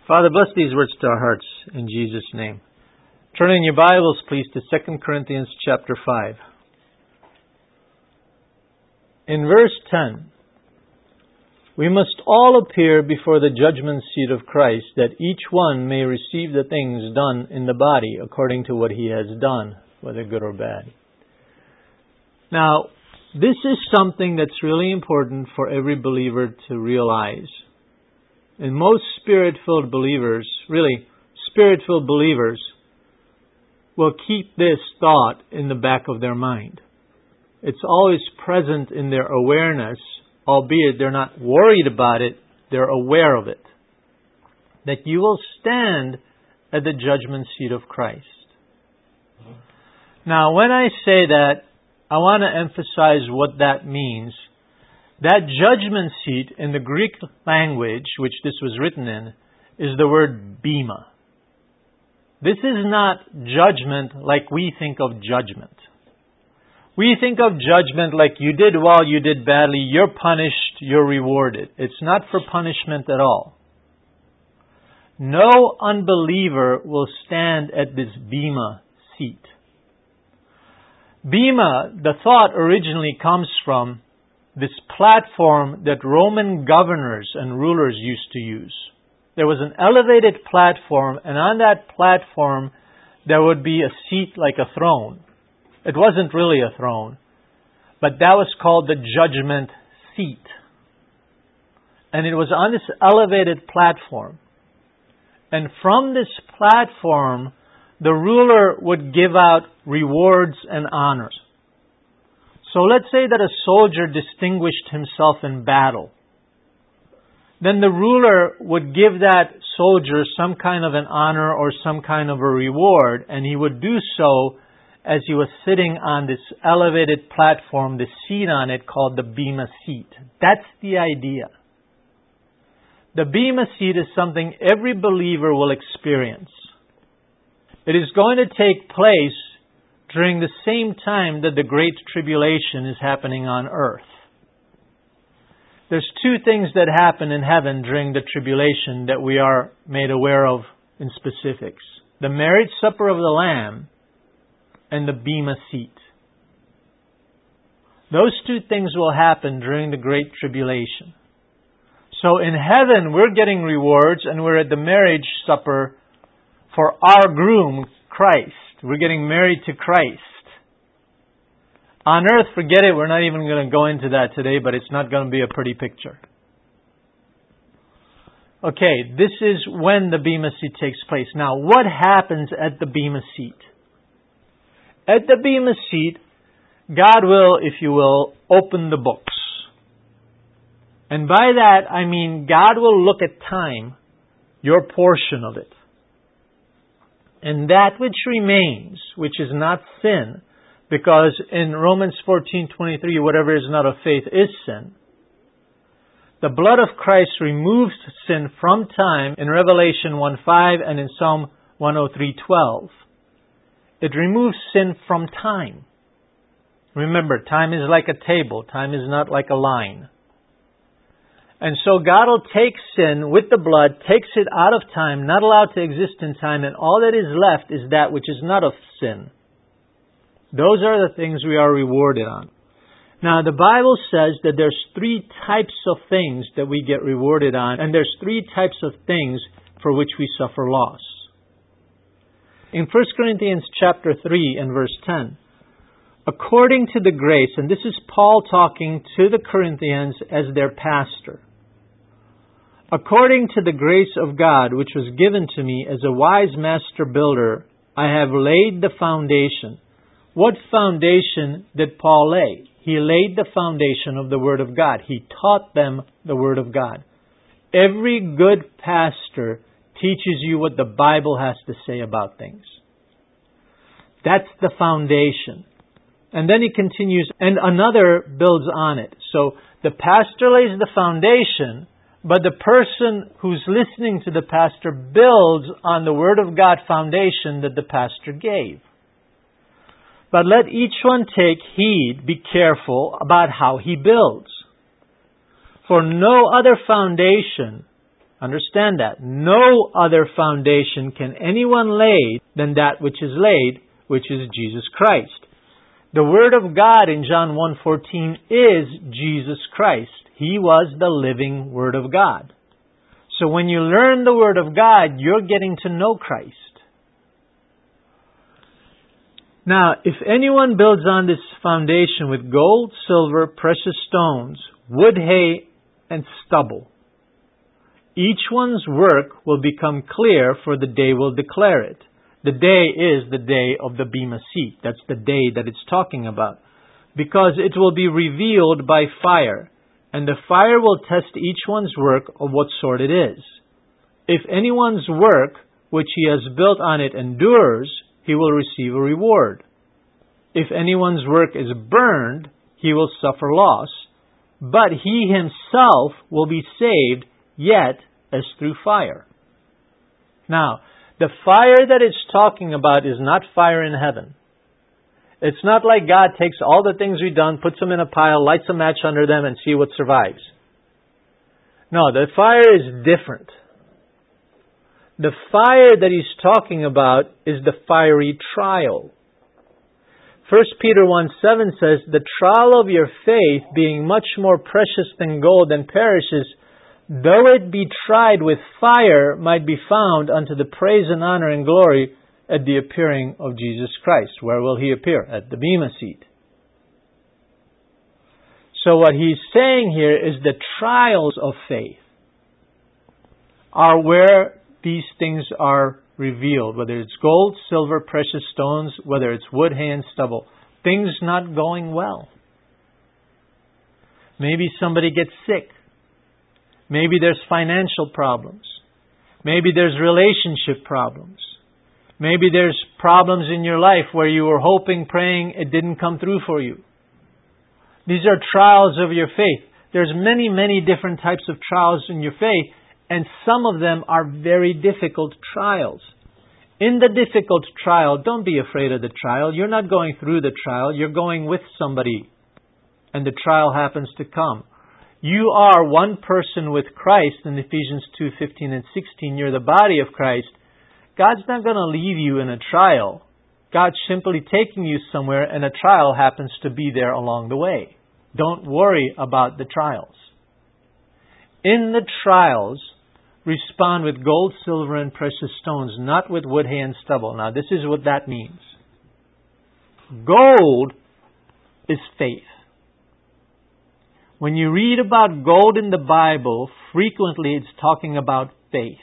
Father, bless these words to our hearts in Jesus' name. Turn in your Bibles, please, to 2 Corinthians chapter 5. In verse 10, we must all appear before the judgment seat of Christ, that each one may receive the things done in the body according to what he has done, whether good or bad. Now, this is something that's really important for every believer to realize. And most Spirit-filled believers, really, Spirit-filled believers, will keep this thought in the back of their mind. It's always present in their awareness, albeit they're not worried about it, they're aware of it. That you will stand at the judgment seat of Christ. Now, when I say that, I want to emphasize what that means. That judgment seat in the Greek language, which this was written in, is the word bema. This is not judgment like we think of judgment. We think of judgment like you did well, you did badly, you're punished, you're rewarded. It's not for punishment at all. No unbeliever will stand at this bema seat. Bema, the thought originally comes from this platform that Roman governors and rulers used to use. There was an elevated platform, and on that platform there would be a seat like a throne. It wasn't really a throne, but that was called the judgment seat. And it was on this elevated platform. And from this platform, the ruler would give out rewards and honors. So let's say that a soldier distinguished himself in battle. Then the ruler would give that soldier some kind of an honor or some kind of a reward, and he would do so as he was sitting on this elevated platform, the seat on it called the bema seat. That's the idea. The bema seat is something every believer will experience. It is going to take place during the same time that the Great Tribulation is happening on earth. There's two things that happen in heaven during the tribulation that we are made aware of in specifics. The marriage supper of the Lamb and the bema seat. Those two things will happen during the Great Tribulation. So in heaven, we're getting rewards and we're at the marriage supper for our groom, Christ. We're getting married to Christ. On earth, forget it. We're not even going to go into that today, but it's not going to be a pretty picture. Okay, this is when the bema seat takes place. Now, what happens at the bema seat? At the bema seat, God will, if you will, open the books. And by that, I mean God will look at time, your portion of it. And that which remains, which is not sin, because in Romans 14:23, whatever is not of faith is sin. The blood of Christ removes sin from time in Revelation 1:5 and in Psalm 103:12. It removes sin from time. Remember, time is like a table. Time is not like a line. And so God will take sin with the blood, takes it out of time, not allowed to exist in time, and all that is left is that which is not of sin. Those are the things we are rewarded on. Now, the Bible says that there's three types of things that we get rewarded on, and there's three types of things for which we suffer loss. In 1 Corinthians chapter 3 and verse 10, according to the grace, and this is Paul talking to the Corinthians as their pastor, according to the grace of God which was given to me as a wise master builder, I have laid the foundation. What foundation did Paul lay? He laid the foundation of the Word of God. He taught them the Word of God. Every good pastor teaches you what the Bible has to say about things. That's the foundation. And then he continues, and another builds on it. So the pastor lays the foundation, but the person who's listening to the pastor builds on the Word of God foundation that the pastor gave. But let each one take heed, be careful about how he builds. For no other foundation Understand that. No other foundation can anyone lay than that which is laid, which is Jesus Christ. The Word of God in John 1:14 is Jesus Christ. He was the living Word of God. So when you learn the Word of God, you're getting to know Christ. Now, if anyone builds on this foundation with gold, silver, precious stones, wood, hay, and stubble, each one's work will become clear, for the day will declare it. The day is the day of the Bema Seat. That's the day that it's talking about. Because it will be revealed by fire, and the fire will test each one's work of what sort it is. If anyone's work, which he has built on it, endures, he will receive a reward. If anyone's work is burned, he will suffer loss, but he himself will be saved, yet as through fire. Now, the fire that it's talking about is not fire in heaven. It's not like God takes all the things we've done, puts them in a pile, lights a match under them, and see what survives. No, the fire is different. The fire that he's talking about is the fiery trial. 1 Peter 1:7 says, "The trial of your faith, being much more precious than gold that perishes, though it be tried with fire, might be found unto the praise and honor and glory at the appearing of Jesus Christ." Where will He appear? At the Bema Seat. So what he's saying here is the trials of faith are where these things are revealed. Whether it's gold, silver, precious stones, whether it's wood, hay, and stubble. Things not going well. Maybe somebody gets sick. Maybe there's financial problems. Maybe there's relationship problems. Maybe there's problems in your life where you were hoping, praying, it didn't come through for you. These are trials of your faith. There's many, many different types of trials in your faith, and some of them are very difficult trials. In the difficult trial, don't be afraid of the trial. You're not going through the trial. You're going with somebody, and the trial happens to come. You are one person with Christ in Ephesians 2:15 and 16. You're the body of Christ. God's not going to leave you in a trial. God's simply taking you somewhere, and a trial happens to be there along the way. Don't worry about the trials. In the trials, respond with gold, silver, and precious stones, not with wood, hay, and stubble. Now, this is what that means. Gold is faith. When you read about gold in the Bible, frequently it's talking about faith.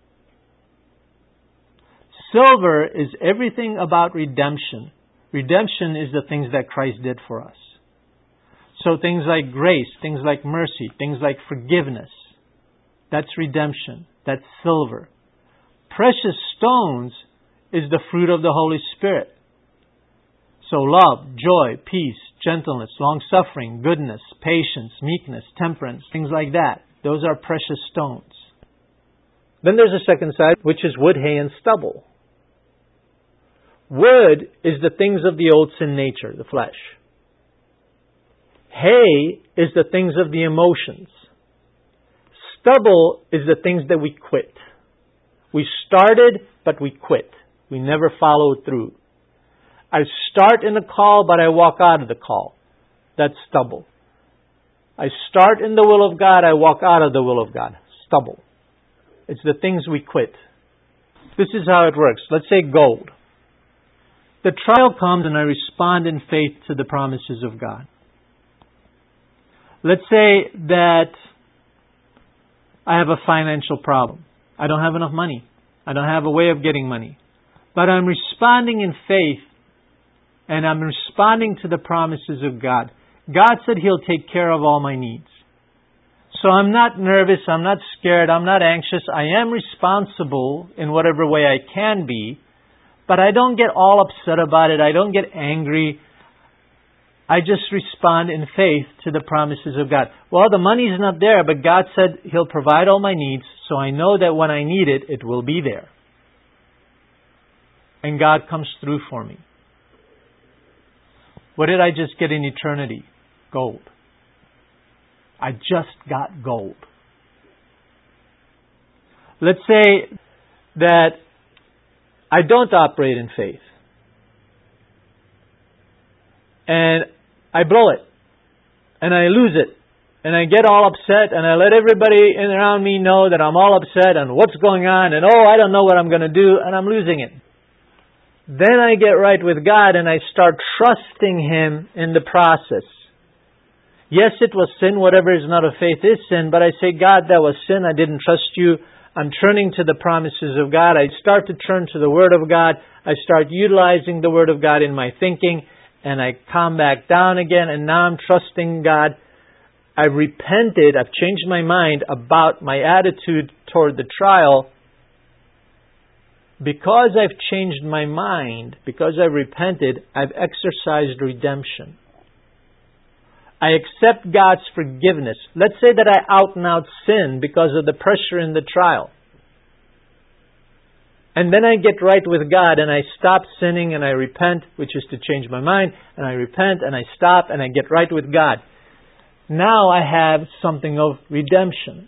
Silver is everything about redemption. Redemption is the things that Christ did for us. So things like grace, things like mercy, things like forgiveness. That's redemption. That's silver. Precious stones is the fruit of the Holy Spirit. So love, joy, peace, gentleness, long-suffering, goodness, patience, meekness, temperance, things like that. Those are precious stones. Then there's a second side, which is wood, hay, and stubble. Wood is the things of the old sin nature, the flesh. Hay is the things of the emotions. Stubble is the things that we quit. We started, but we quit. We never followed through. I start in a call, but I walk out of the call. That's stubble. I start in the will of God, I walk out of the will of God. Stubble. It's the things we quit. This is how it works. Let's say gold. The trial comes and I respond in faith to the promises of God. Let's say that I have a financial problem. I don't have enough money. I don't have a way of getting money. But I'm responding in faith, and I'm responding to the promises of God. God said He'll take care of all my needs. So I'm not nervous, I'm not scared, I'm not anxious. I am responsible in whatever way I can be, but I don't get all upset about it. I don't get angry. I just respond in faith to the promises of God. Well, the money's not there, but God said He'll provide all my needs, so I know that when I need it, it will be there. And God comes through for me. What did I just get in eternity? Gold. I just got gold. Let's say that I don't operate in faith. And I blow it. And I lose it. And I get all upset, and I let everybody around me know that I'm all upset and what's going on, and I don't know what I'm going to do, and I'm losing it. Then I get right with God, and I start trusting Him in the process. Yes, it was sin. Whatever is not of faith is sin. But I say, God, that was sin. I didn't trust you. I'm turning to the promises of God. I start to turn to the Word of God. I start utilizing the Word of God in my thinking, and I calm back down again, and now I'm trusting God. I've repented, I've changed my mind about my attitude toward the trial. Because I've changed my mind, because I've repented, I've exercised redemption. I accept God's forgiveness. Let's say that I out and out sin because of the pressure in the trial. And then I get right with God and I stop sinning and I repent, which is to change my mind, and I repent and I stop and I get right with God. Now I have something of redemption.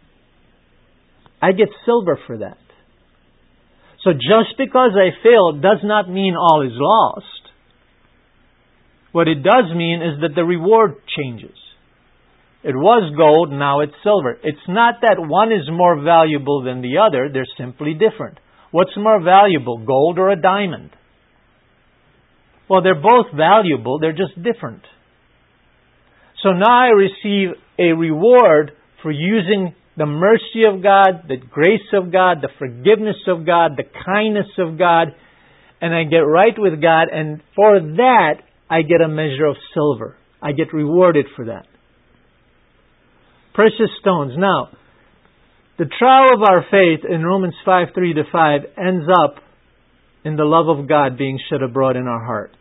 I get silver for that. So just because I failed does not mean all is lost. What it does mean is that the reward changes. It was gold, now it's silver. It's not that one is more valuable than the other, they're simply different. What's more valuable, gold or a diamond? Well, they're both valuable, they're just different. So now I receive a reward for using the mercy of God, the grace of God, the forgiveness of God, the kindness of God, and I get right with God, and for that I get a measure of silver. I get rewarded for that. Precious stones. Now, the trial of our faith in Romans 5:3-5 ends up in the love of God being shed abroad in our heart.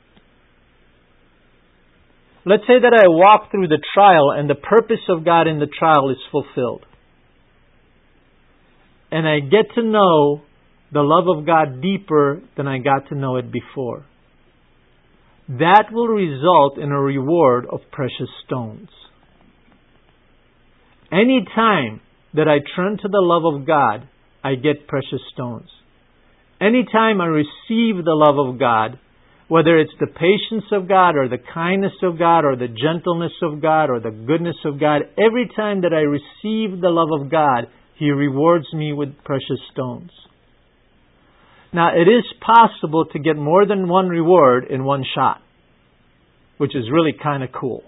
Let's say that I walk through the trial and the purpose of God in the trial is fulfilled. And I get to know the love of God deeper than I got to know it before. That will result in a reward of precious stones. Any time that I turn to the love of God, I get precious stones. Any time I receive the love of God, whether it's the patience of God or the kindness of God or the gentleness of God or the goodness of God, every time that I receive the love of God, He rewards me with precious stones. Now, it is possible to get more than one reward in one shot, which is really kind of cool.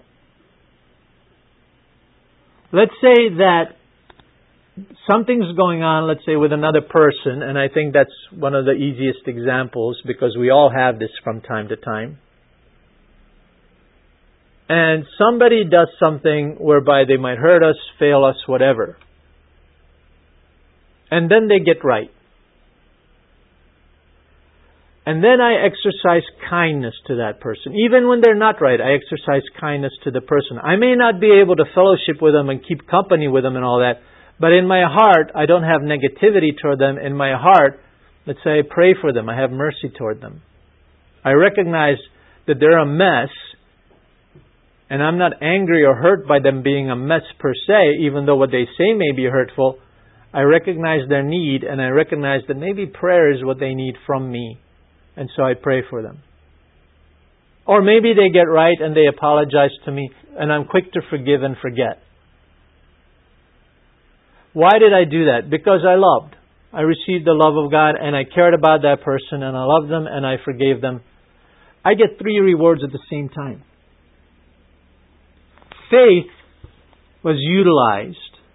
Let's say that something's going on, let's say, with another person, and I think that's one of the easiest examples because we all have this from time to time. And somebody does something whereby they might hurt us, fail us, whatever. And then they get right. And then I exercise kindness to that person. Even when they're not right, I exercise kindness to the person. I may not be able to fellowship with them and keep company with them and all that, but in my heart, I don't have negativity toward them. In my heart, let's say I pray for them. I have mercy toward them. I recognize that they're a mess, and I'm not angry or hurt by them being a mess per se, even though what they say may be hurtful. I recognize their need, and I recognize that maybe prayer is what they need from me. And so I pray for them. Or maybe they get right and they apologize to me, and I'm quick to forgive and forget. Why did I do that? Because I loved. I received the love of God and I cared about that person and I loved them and I forgave them. I get 3 rewards at the same time. Faith was utilized,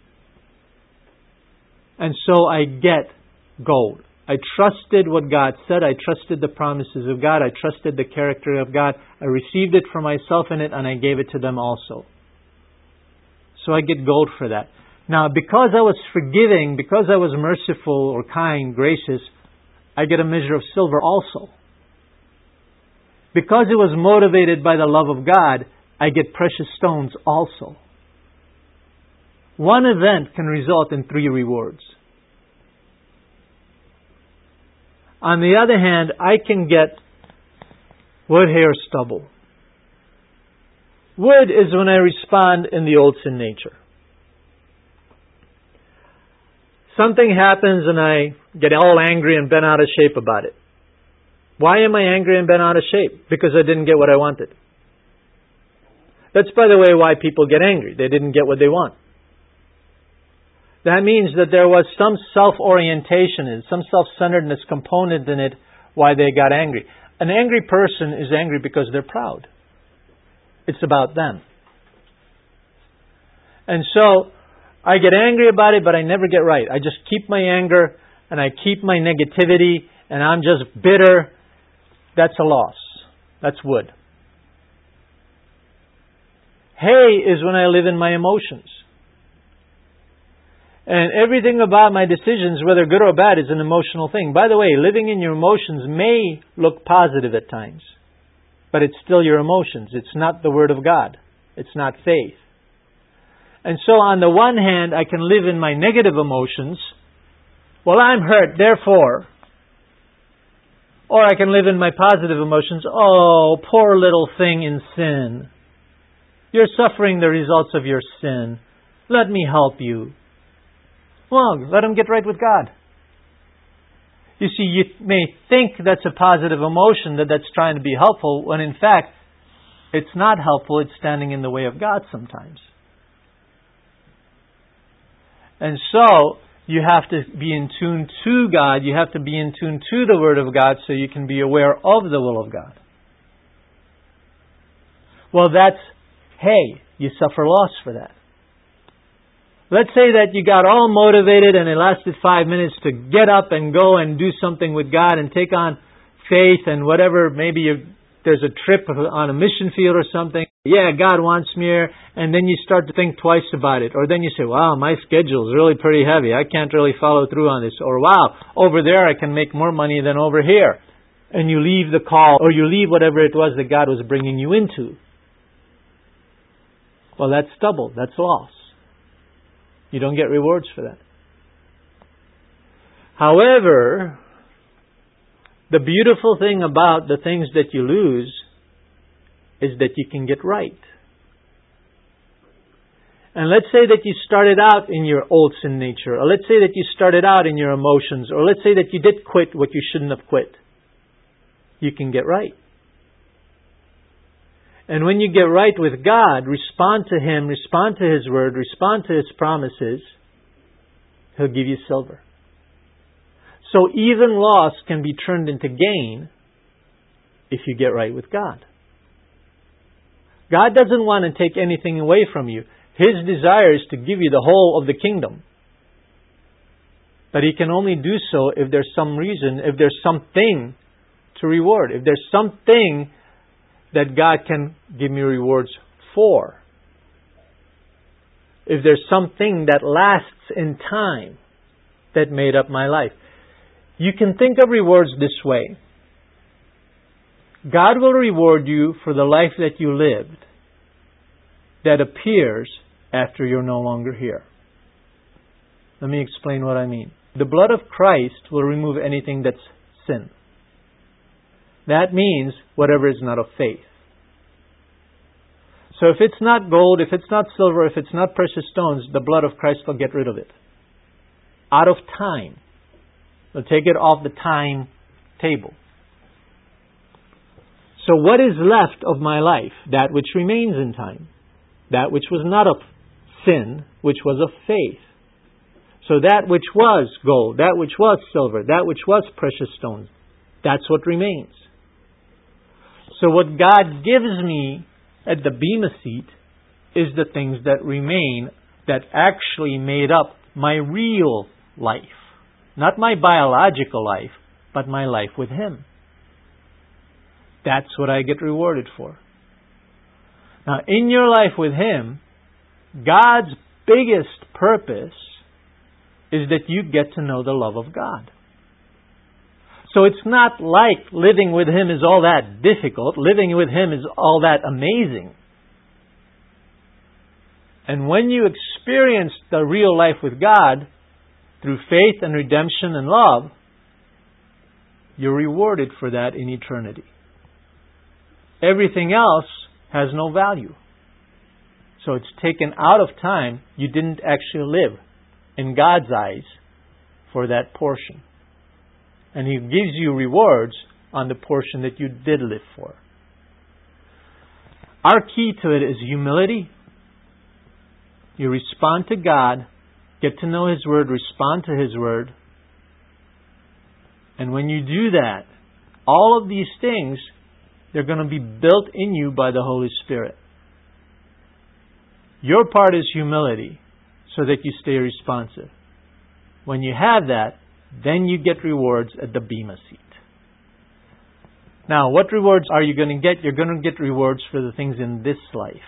and so I get gold. I trusted what God said. I trusted the promises of God. I trusted the character of God. I received it for myself in it and I gave it to them also. So I get gold for that. Now, because I was forgiving, because I was merciful or kind, gracious, I get a measure of silver also. Because it was motivated by the love of God, I get precious stones also. One event can result in 3 rewards. On the other hand, I can get wood, hair, stubble. Wood is when I respond in the old sin nature. Something happens and I get all angry and bent out of shape about it. Why am I angry and bent out of shape? Because I didn't get what I wanted. That's, by the way, why people get angry. They didn't get what they want. That means that there was some self-orientation and some self-centeredness component in it why they got angry. An angry person is angry because they're proud. It's about them. And so, I get angry about it, but I never get right. I just keep my anger, and I keep my negativity, and I'm just bitter. That's a loss. That's wood. Hay is when I live in my emotions. And everything about my decisions, whether good or bad, is an emotional thing. By the way, living in your emotions may look positive at times, but it's still your emotions. It's not the Word of God. It's not faith. And so on the one hand, I can live in my negative emotions. Well, I'm hurt, therefore. Or I can live in my positive emotions. Oh, poor little thing in sin. You're suffering the results of your sin. Let me help you. Well, let him get right with God. You see, you may think that's a positive emotion, that's trying to be helpful, when in fact, it's not helpful. It's standing in the way of God sometimes. And so, you have to be in tune to God. You have to be in tune to the Word of God so you can be aware of the will of God. Well, that's, hey, you suffer loss for that. Let's say that you got all motivated and it lasted 5 minutes to get up and go and do something with God and take on faith and whatever. Maybe there's a trip on a mission field or something. Yeah, God wants me here. And then you start to think twice about it. Or then you say, wow, my schedule is really pretty heavy. I can't really follow through on this. Or wow, over there I can make more money than over here. And you leave the call or you leave whatever it was that God was bringing you into. Well, that's stubble. That's loss. You don't get rewards for that. However, the beautiful thing about the things that you lose is that you can get right. And let's say that you started out in your old sin nature, or let's say that you started out in your emotions, or let's say that you did quit what you shouldn't have quit. You can get right. And when you get right with God, respond to Him, respond to His Word, respond to His promises, He'll give you silver. So even loss can be turned into gain if you get right with God. God doesn't want to take anything away from you. His desire is to give you the whole of the kingdom. But He can only do so if there's some reason, if there's something to reward, if there's something that God can give me rewards for. If there's something that lasts in time that made up my life. You can think of rewards this way. God will reward you for the life that you lived that appears after you're no longer here. Let me explain what I mean. The blood of Christ will remove anything that's sin. That means whatever is not of faith. So if it's not gold, if it's not silver, if it's not precious stones, the blood of Christ will get rid of it. Out of time. They'll take it off the time table. So what is left of my life? That which remains in time. That which was not of sin, which was of faith. So that which was gold, that which was silver, that which was precious stones, that's what remains. So what God gives me at the Bema seat is the things that remain that actually made up my real life. Not my biological life, but my life with Him. That's what I get rewarded for. Now, in your life with Him, God's biggest purpose is that you get to know the love of God. So it's not like living with Him is all that difficult. Living with Him is all that amazing. And when you experience the real life with God, through faith and redemption and love, you're rewarded for that in eternity. Everything else has no value. So it's taken out of time. You didn't actually live, in God's eyes, for that portion. And He gives you rewards on the portion that you did live for. Our key to it is humility. You respond to God, get to know His Word, respond to His Word. And when you do that, all of these things, they're going to be built in you by the Holy Spirit. Your part is humility, so that you stay responsive. When you have that, then you get rewards at the Bema seat. Now, what rewards are you going to get? You're going to get rewards for the things in this life.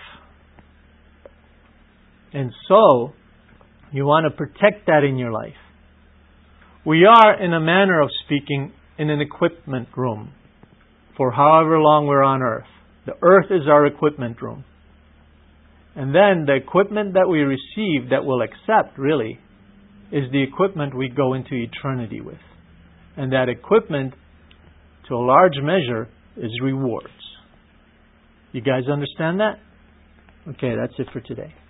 And so, you want to protect that in your life. We are, in a manner of speaking, in an equipment room for however long we're on earth. The earth is our equipment room. And then the equipment that we receive, that we'll accept, really, is the equipment we go into eternity with. And that equipment, to a large measure, is rewards. You guys understand that? Okay, that's it for today.